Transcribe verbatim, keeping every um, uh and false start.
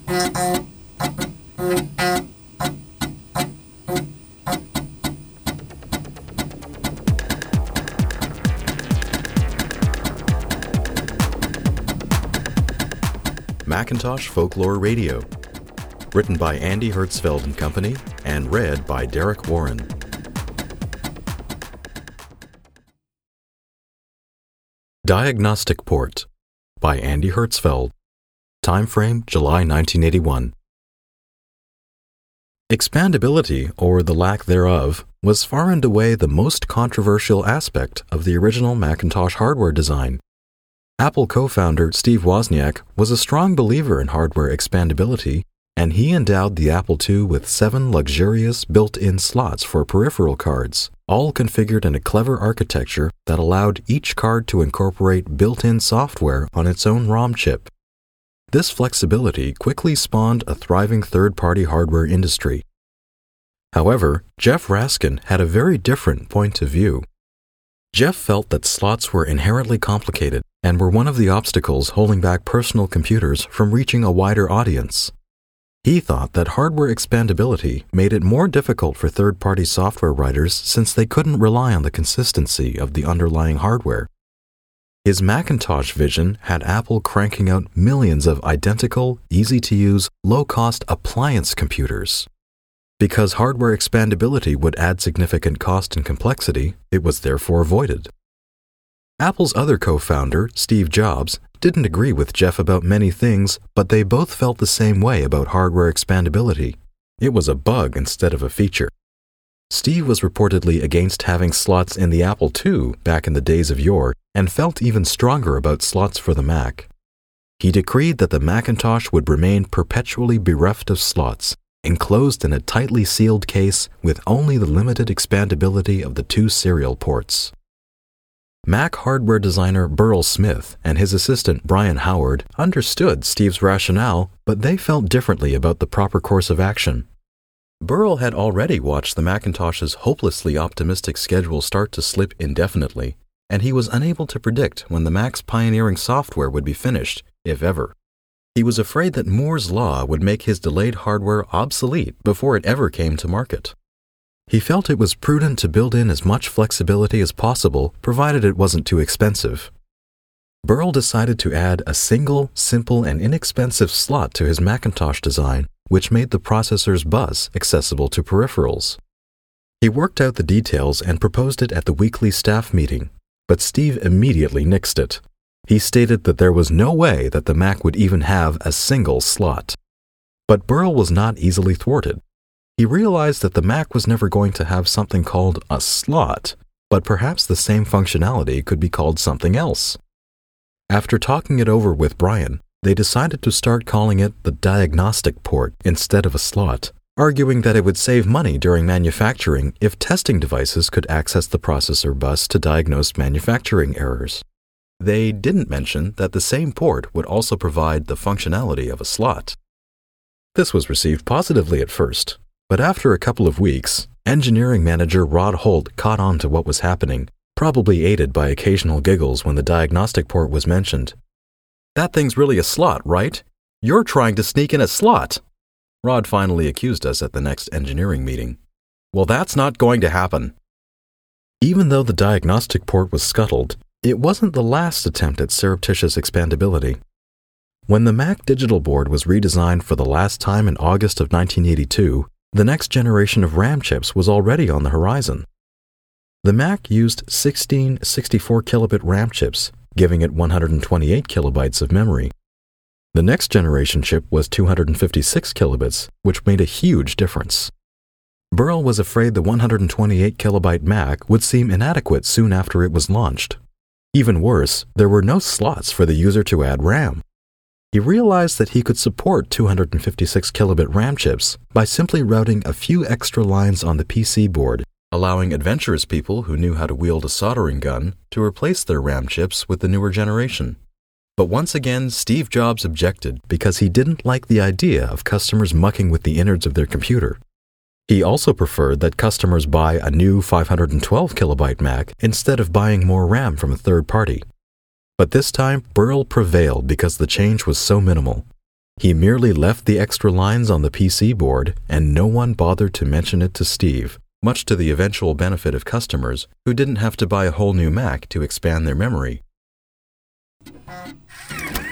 Macintosh Folklore Radio, written by Andy Hertzfeld and Company, and read by Derek Warren. Diagnostic Port by Andy Hertzfeld. Time frame July nineteen eighty-one. Expandability, or the lack thereof, was far and away the most controversial aspect of the original Macintosh hardware design. Apple co-founder Steve Wozniak was a strong believer in hardware expandability, and he endowed the Apple two with seven luxurious built-in slots for peripheral cards, all configured in a clever architecture that allowed each card to incorporate built-in software on its own ROM chip. This flexibility quickly spawned a thriving third-party hardware industry. However, Jeff Raskin had a very different point of view. Jeff felt that slots were inherently complicated and were one of the obstacles holding back personal computers from reaching a wider audience. He thought that hardware expandability made it more difficult for third-party software writers since they couldn't rely on the consistency of the underlying hardware. His Macintosh vision had Apple cranking out millions of identical, easy-to-use, low-cost appliance computers. Because hardware expandability would add significant cost and complexity, it was therefore avoided. Apple's other co-founder, Steve Jobs, didn't agree with Jeff about many things, but they both felt the same way about hardware expandability. It was a bug instead of a feature. Steve was reportedly against having slots in the Apple two back in the days of yore, and felt even stronger about slots for the Mac. He decreed that the Macintosh would remain perpetually bereft of slots, enclosed in a tightly sealed case with only the limited expandability of the two serial ports. Mac hardware designer Burrell Smith and his assistant Brian Howard understood Steve's rationale, but they felt differently about the proper course of action. Burrell had already watched the Macintosh's hopelessly optimistic schedule start to slip indefinitely, and he was unable to predict when the Mac's pioneering software would be finished, if ever. He was afraid that Moore's Law would make his delayed hardware obsolete before it ever came to market. He felt it was prudent to build in as much flexibility as possible, provided it wasn't too expensive. Burrell decided to add a single, simple, and inexpensive slot to his Macintosh design, which made the processor's bus accessible to peripherals. He worked out the details and proposed it at the weekly staff meeting, but Steve immediately nixed it. He stated that there was no way that the Mac would even have a single slot. But Burrell was not easily thwarted. He realized that the Mac was never going to have something called a slot, but perhaps the same functionality could be called something else. After talking it over with Brian, they decided to start calling it the diagnostic port instead of a slot, arguing that it would save money during manufacturing if testing devices could access the processor bus to diagnose manufacturing errors. They didn't mention that the same port would also provide the functionality of a slot. This was received positively at first, but after a couple of weeks, engineering manager Rod Holt caught on to what was happening, probably aided by occasional giggles when the diagnostic port was mentioned. "That thing's really a slot, right? You're trying to sneak in a slot," Rod finally accused us at the next engineering meeting. "Well, that's not going to happen." Even though the diagnostic port was scuttled, it wasn't the last attempt at surreptitious expandability. When the Mac digital board was redesigned for the last time in August of nineteen eighty-two, the next generation of RAM chips was already on the horizon. The Mac used sixteen sixty-four kilobit RAM chips, giving it one hundred twenty-eight kilobytes of memory. The next generation chip was two hundred fifty-six kilobits, which made a huge difference. Burrell was afraid the one hundred twenty-eight kilobyte Mac would seem inadequate soon after it was launched. Even worse, there were no slots for the user to add RAM. He realized that he could support two hundred fifty-six kilobit RAM chips by simply routing a few extra lines on the P C board, allowing adventurous people who knew how to wield a soldering gun to replace their RAM chips with the newer generation. But once again, Steve Jobs objected because he didn't like the idea of customers mucking with the innards of their computer. He also preferred that customers buy a new five hundred twelve kilobyte Mac instead of buying more RAM from a third party. But this time, Burrell prevailed because the change was so minimal. He merely left the extra lines on the P C board, and no one bothered to mention it to Steve, much to the eventual benefit of customers who didn't have to buy a whole new Mac to expand their memory.